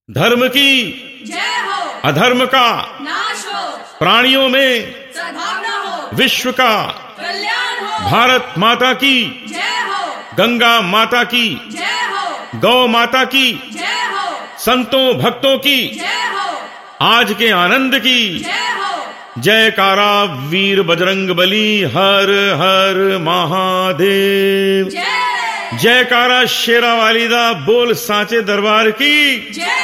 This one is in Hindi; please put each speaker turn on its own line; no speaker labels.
धर्म की
जय हो,
अधर्म का
नाश हो,
प्राणियों में
सद्भावना हो,
विश्व का
कल्याण हो,
भारत माता की
जय हो,
गंगा माता की
जय हो,
गौ माता की
जय हो,
संतों भक्तों की
जय हो,
आज के आनंद की
जय हो,
जयकारा वीर बजरंग बली हर हर महादेव
जय
जयकारा शेरा वाली दा बोल सांचे दरबार की
जय।